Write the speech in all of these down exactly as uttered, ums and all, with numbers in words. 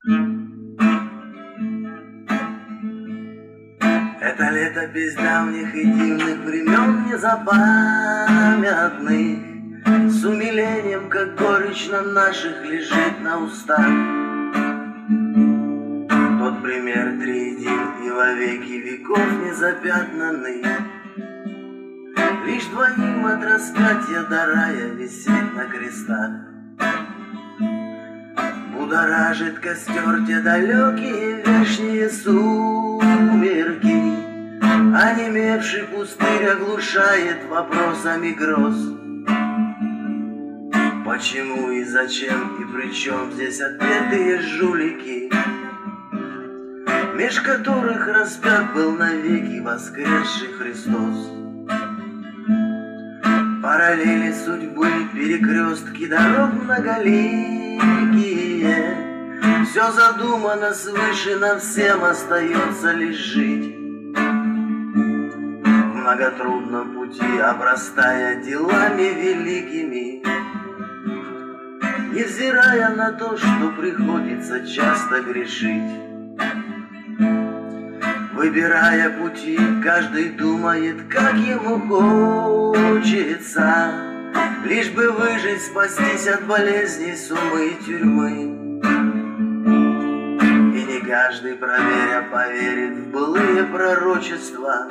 Это летопись давних и дивных времен незапамятных, с умилением, как горечь на наших лежит на устах. Тот пример триедин и во веки веков незапятнанный, лишь двоим от распятия до рая висеть на крестах. Будоражит костер те далекие вешние сумерки, онемевший пустырь оглушает вопросами гроз. Почему и зачем и при чем здесь отпетые жулики, меж которых распят был навеки воскресший Христос? Параллели судьбы, перекрестки дорог многоликие, все задумано свыше, нам всем остается лишь жить. В многотрудном пути, обрастая делами великими, невзирая на то, что приходится часто грешить. Выбирая пути, каждый думает, как ему хочется, лишь бы выжить, спастись от болезней, сумы и тюрьмы. И не каждый, проверя, поверит в былые пророчества.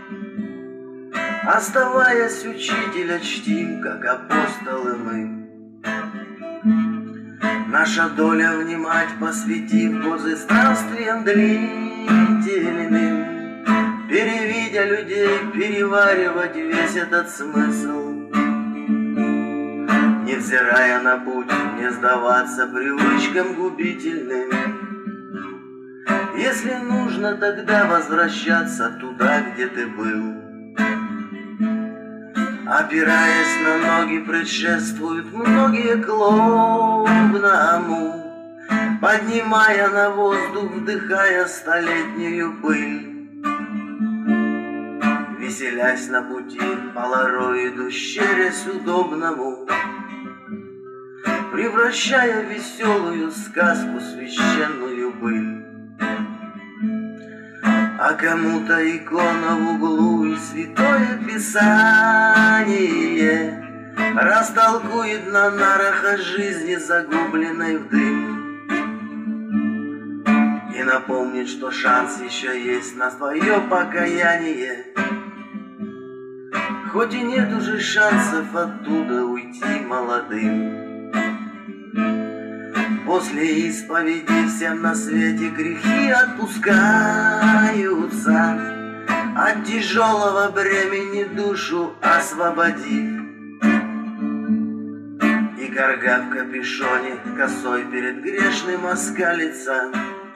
Оставаясь, учителя чтим, как апостолы мы. Наша доля внимать, посвятив позы странствиям длительным, перевидя людей, переваривать весь этот смысл. Невзирая на путь, не сдаваться привычкам губительным. Если нужно, тогда возвращаться туда, где ты был. Опираясь на ноги, предшествуют многие к лобному, поднимая на воздух, вдыхая столетнюю пыль. Веселясь на пути, полароиду щерясь удобному, превращая в веселую сказку священную быль. А кому-то икона в углу и святое писание растолкует на нарах о жизни, загубленной в дым, и напомнит, что шанс еще есть на твое покаяние, хоть и нет уже шансов оттуда уйти молодым. После исповеди всем на свете грехи отпускаются, от тяжелого бремени душу освободив. И карга в капюшоне косой перед грешным оскалится.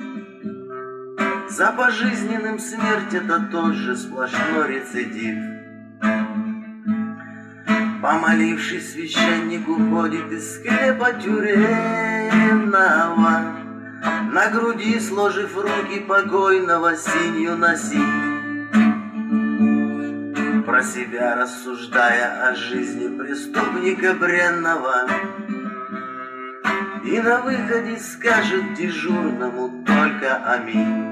За пожизненным смерть — это тот же сплошной рецидив. Помолившись, священник уходит из склепа тюремного, на груди сложив руки покойного синью носить, про себя рассуждая о жизни преступника бренного, и на выходе скажет дежурному только аминь.